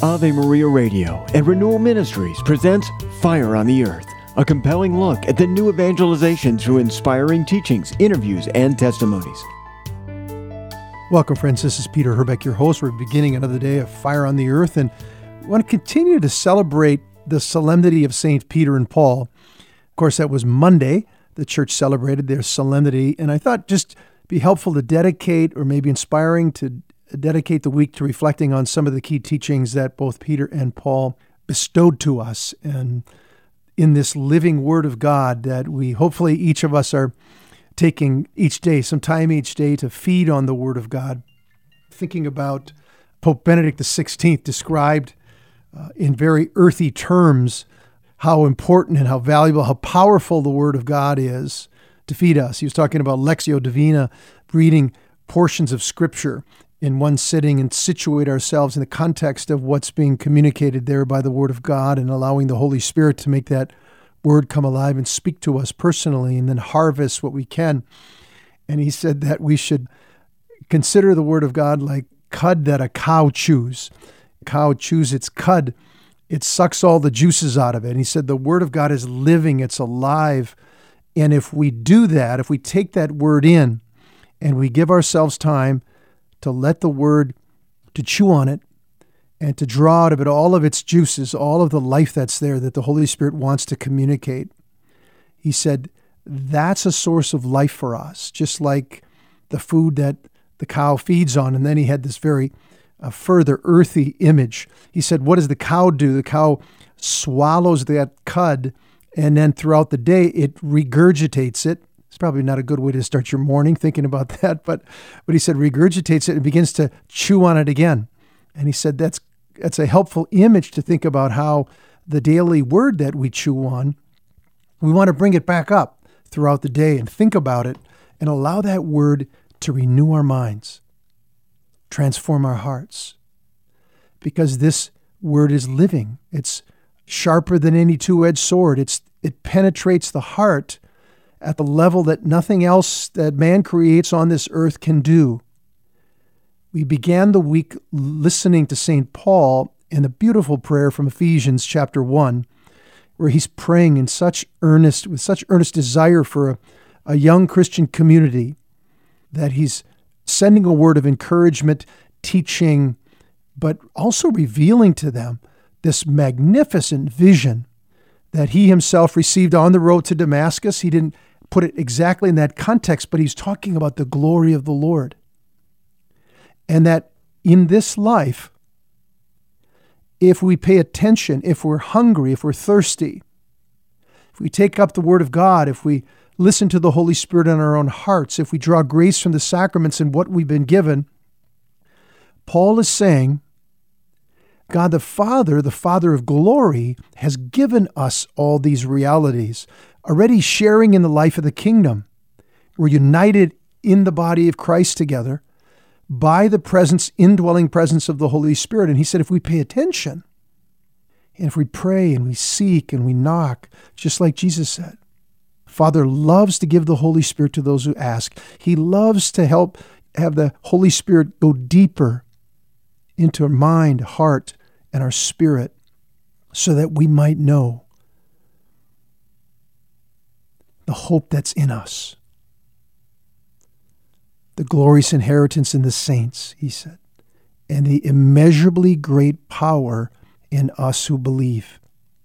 Ave Maria Radio and Renewal Ministries presents Fire on the Earth, a compelling look at the new evangelization through inspiring teachings, interviews, and testimonies. Welcome, friends. This is Peter Herbeck, your host. We're beginning another day of Fire on the Earth, and we want to continue to celebrate the solemnity of St. Peter and Paul. Of course, that was Monday. The church celebrated their solemnity, and I thought just be helpful to dedicate, or maybe inspiring to dedicate the week to reflecting on some of the key teachings that both Peter and Paul bestowed to us, and in this living Word of God that we hopefully each of us are taking each day, some time each day to feed on the Word of God. Thinking about Pope Benedict XVI described in very earthy terms how important and how valuable, how powerful the Word of God is to feed us. He was talking about Lectio Divina, reading portions of Scripture in one sitting and situate ourselves in the context of what's being communicated there by the Word of God, and allowing the Holy Spirit to make that Word come alive and speak to us personally, and then harvest what we can. And he said that we should consider the Word of God like cud that a cow chews. A cow chews its cud. It sucks all the juices out of it. And he said the Word of God is living, it's alive. And if we do that, if we take that Word in and we give ourselves time to let the Word, to chew on it, and to draw out of it all of its juices, all of the life that's there that the Holy Spirit wants to communicate. He said, that's a source of life for us, just like the food that the cow feeds on. And then he had this very further earthy image. He said, what does the cow do? The cow swallows that cud, and then throughout the day, it regurgitates it. It's probably not a good way to start your morning thinking about that, but he said regurgitates it and begins to chew on it again. And he said that's a helpful image to think about how the daily Word that we chew on, we want to bring it back up throughout the day and think about it and allow that Word to renew our minds, transform our hearts. Because this Word is living. It's sharper than any two-edged sword. It penetrates the heart at the level that nothing else that man creates on this earth can do. We began the week listening to St. Paul in a beautiful prayer from Ephesians chapter 1, where he's praying with such earnest desire for a young Christian community, that he's sending a word of encouragement, teaching, but also revealing to them this magnificent vision that he himself received on the road to Damascus. He didn't put it exactly in that context, but he's talking about the glory of the Lord. And that in this life, if we pay attention, if we're hungry, if we're thirsty, if we take up the Word of God, if we listen to the Holy Spirit in our own hearts, if we draw grace from the sacraments and what we've been given, Paul is saying, God the Father of glory, has given us all these realities, already sharing in the life of the kingdom. We're united in the body of Christ together by the indwelling presence of the Holy Spirit. And he said, if we pay attention, and if we pray and we seek and we knock, just like Jesus said, Father loves to give the Holy Spirit to those who ask. He loves to have the Holy Spirit go deeper into our mind, heart, and our spirit, so that we might know the hope that's in us, the glorious inheritance in the saints, he said, and the immeasurably great power in us who believe.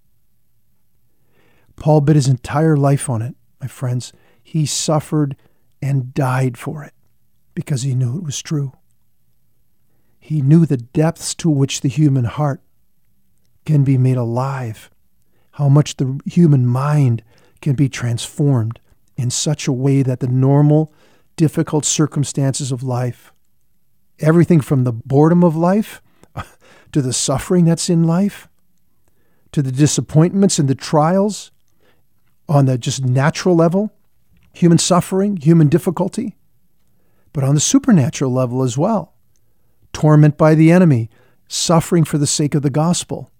Paul bet his entire life on it, my friends. He suffered and died for it because he knew it was true. He knew the depths to which the human heart can be made alive, how much the human mind can be transformed in such a way that the normal, difficult circumstances of life, everything from the boredom of life to the suffering that's in life, to the disappointments and the trials on the just natural level, human suffering, human difficulty, but on the supernatural level as well. Torment by the enemy, suffering for the sake of the gospel.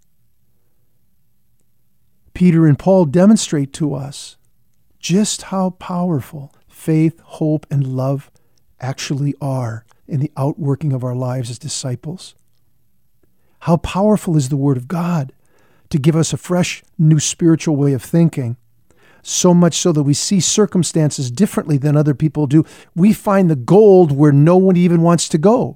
Peter and Paul demonstrate to us just how powerful faith, hope, and love actually are in the outworking of our lives as disciples. How powerful is the Word of God to give us a fresh, new spiritual way of thinking, so much so that we see circumstances differently than other people do. We find the gold where no one even wants to go.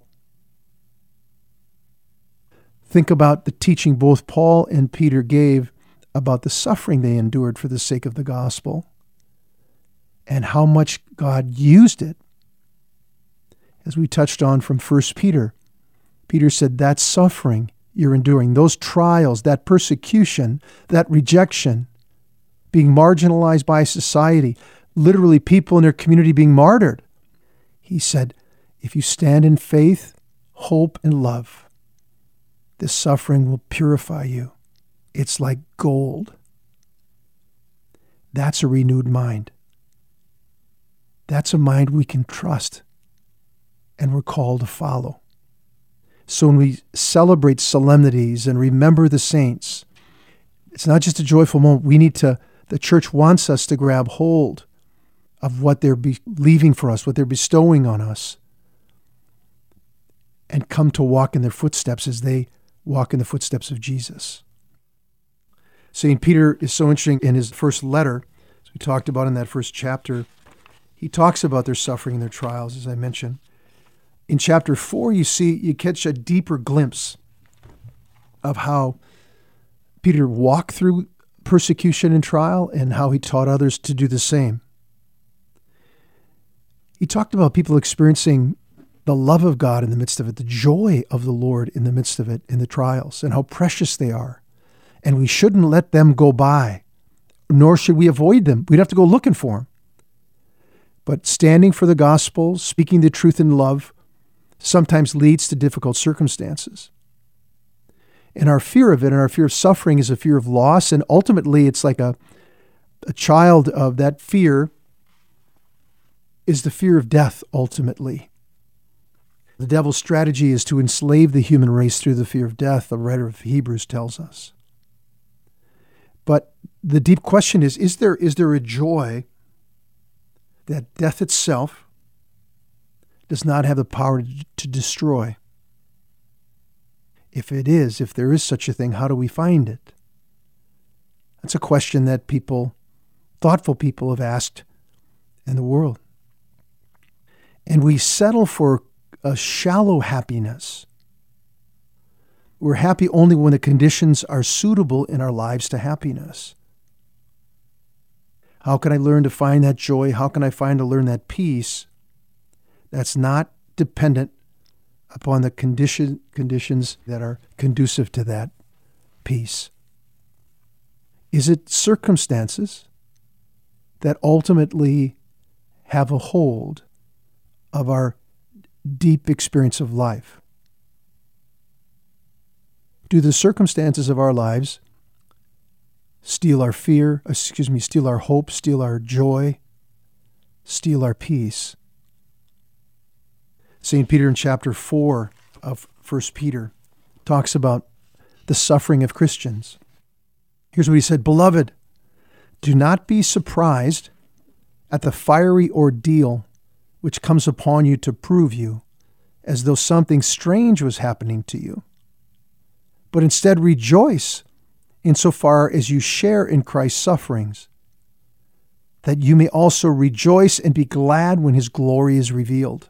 Think about the teaching both Paul and Peter gave about the suffering they endured for the sake of the gospel and how much God used it. As we touched on from 1 Peter, Peter said that suffering you're enduring, those trials, that persecution, that rejection, being marginalized by society, literally people in their community being martyred. He said, if you stand in faith, hope, and love, this suffering will purify you. It's like gold. That's a renewed mind. That's a mind we can trust and we're called to follow. So when we celebrate solemnities and remember the saints, it's not just a joyful moment. The church wants us to grab hold of what they're leaving for us, what they're bestowing on us, and come to walk in their footsteps as they walk in the footsteps of Jesus. St. Peter is so interesting in his first letter, as we talked about in that first chapter. He talks about their suffering and their trials, as I mentioned. In chapter 4, you catch a deeper glimpse of how Peter walked through persecution and trial and how he taught others to do the same. He talked about people experiencing the love of God in the midst of it, the joy of the Lord in the midst of it, in the trials, and how precious they are. And we shouldn't let them go by, nor should we avoid them. We'd have to go looking for them. But standing for the gospel, speaking the truth in love, sometimes leads to difficult circumstances. And our fear of it and our fear of suffering is a fear of loss, and ultimately it's like a child of that fear is the fear of death, ultimately. The devil's strategy is to enslave the human race through the fear of death, the writer of Hebrews tells us. But the deep question is there a joy that death itself does not have the power to destroy? If there is such a thing, how do we find it? That's a question that thoughtful people have asked in the world. And we settle for a shallow happiness. We're happy only when the conditions are suitable in our lives to happiness. How can I learn to find that joy? How can I learn that peace? That's not dependent upon the conditions that are conducive to that peace. Is it circumstances that ultimately have a hold of our deep experience of life? Do the circumstances of our lives steal our steal our hope, steal our joy, steal our peace? St. Peter in chapter 4 of 1 Peter talks about the suffering of Christians. Here's what he said, "Beloved, do not be surprised at the fiery ordeal which comes upon you to prove you, as though something strange was happening to you. But instead rejoice insofar as you share in Christ's sufferings, that you may also rejoice and be glad when his glory is revealed.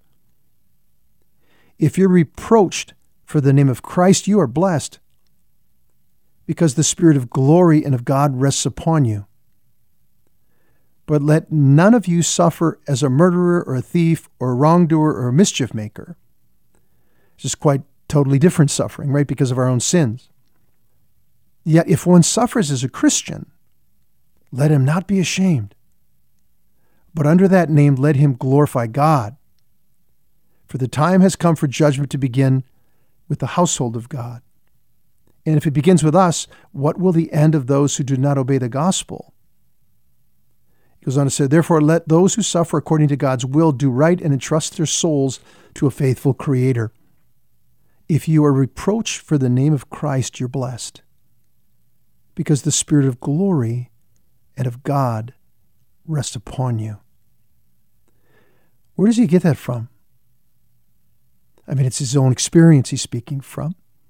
If you're reproached for the name of Christ, you are blessed, because the Spirit of glory and of God rests upon you. But let none of you suffer as a murderer or a thief or a wrongdoer or a mischief maker." This is quite totally different suffering, right? Because of our own sins. Yet if one suffers as a Christian, let him not be ashamed, but under that name let him glorify God. For the time has come for judgment to begin with the household of God. And if it begins with us, what will the end of those who do not obey the gospel? He goes on to say, "Therefore let those who suffer according to God's will do right and entrust their souls to a faithful Creator. If you are reproached for the name of Christ, you're blessed, because the Spirit of glory and of God rests upon you." Where does he get that from? I mean, it's his own experience he's speaking from.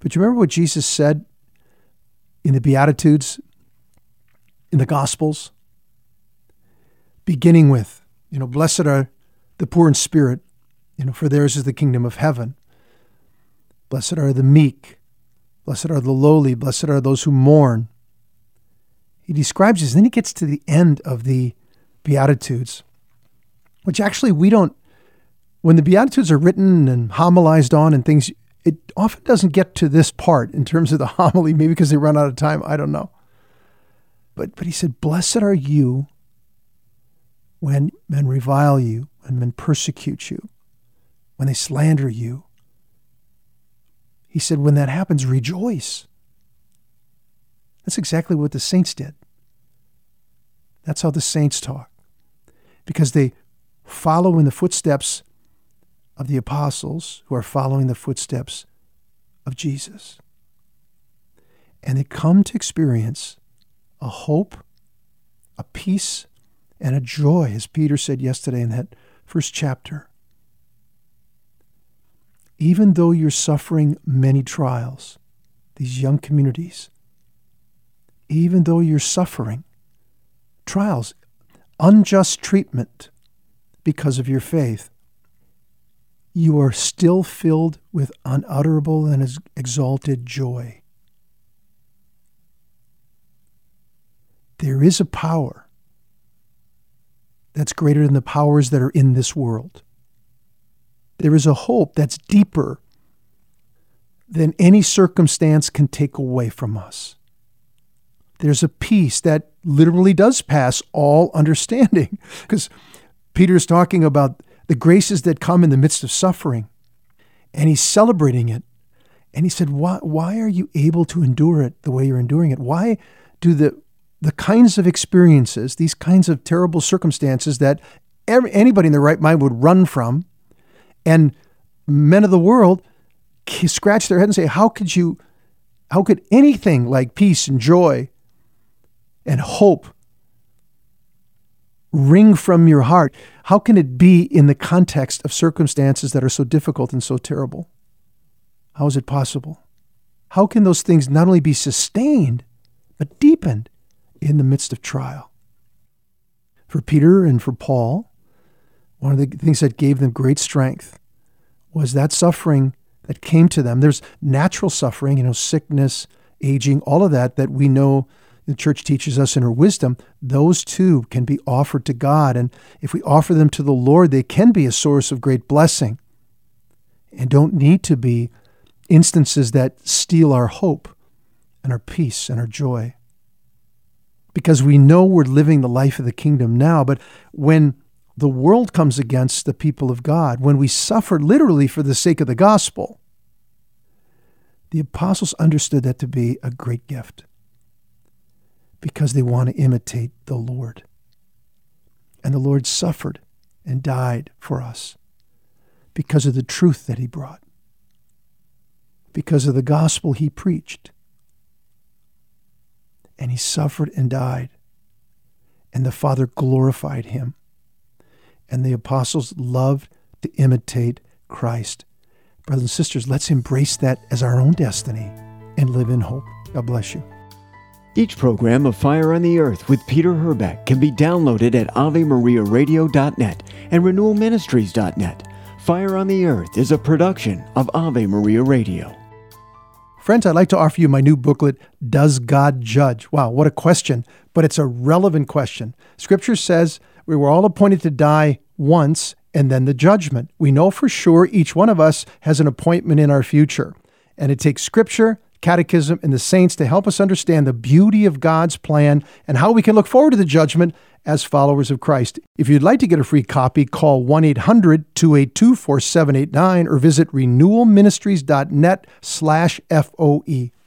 But you remember what Jesus said in the Beatitudes, in the Gospels? Beginning with, blessed are the poor in spirit, for theirs is the kingdom of heaven. Blessed are the meek. Blessed are the lowly. Blessed are those who mourn. He describes this, and then he gets to the end of the Beatitudes, which actually when the Beatitudes are written and homilized on and things, it often doesn't get to this part in terms of the homily, maybe because they run out of time, I don't know. But he said, blessed are you when men revile you, when men persecute you, when they slander you. He said, when that happens, rejoice. That's exactly what the saints did. That's how the saints talk. Because they follow in the footsteps of the apostles who are following the footsteps of Jesus. And they come to experience a hope, a peace, and a joy, as Peter said yesterday in that first chapter. Even though you're suffering many trials, these young communities, even though you're suffering trials, unjust treatment because of your faith, you are still filled with unutterable and exalted joy. There is a power that's greater than the powers that are in this world. There is a hope that's deeper than any circumstance can take away from us. There's a peace that literally does pass all understanding, because Peter's talking about the graces that come in the midst of suffering, and he's celebrating it. And he said, why are you able to endure it the way you're enduring it? Why do the kinds of experiences, these kinds of terrible circumstances that anybody in their right mind would run from, and men of the world scratch their head and say, how could anything like peace and joy and hope ring from your heart? How can it be in the context of circumstances that are so difficult and so terrible? How is it possible? How can those things not only be sustained, but deepened in the midst of trial? For Peter and for Paul, one of the things that gave them great strength was that suffering that came to them. There's natural suffering, sickness, aging, all of that we know the church teaches us in her wisdom. Those too can be offered to God. And if we offer them to the Lord, they can be a source of great blessing and don't need to be instances that steal our hope and our peace and our joy. Because we know we're living the life of the kingdom now, but when the world comes against the people of God, when we suffer literally for the sake of the gospel, the apostles understood that to be a great gift because they want to imitate the Lord. And the Lord suffered and died for us because of the truth that he brought, because of the gospel he preached. And he suffered and died, and the Father glorified him. And the apostles loved to imitate Christ. Brothers and sisters, let's embrace that as our own destiny and live in hope. God bless you. Each program of Fire on the Earth with Peter Herbeck can be downloaded at AveMariaRadio.net and RenewalMinistries.net. Fire on the Earth is a production of Ave Maria Radio. Friends, I'd like to offer you my new booklet, Does God Judge? Wow, what a question, but it's a relevant question. Scripture says we were all appointed to die once and then the judgment. We know for sure each one of us has an appointment in our future. And it takes Scripture, Catechism, and the saints to help us understand the beauty of God's plan and how we can look forward to the judgment as followers of Christ. If you'd like to get a free copy, call 1-800-282-4789 or visit renewalministries.net/FOE.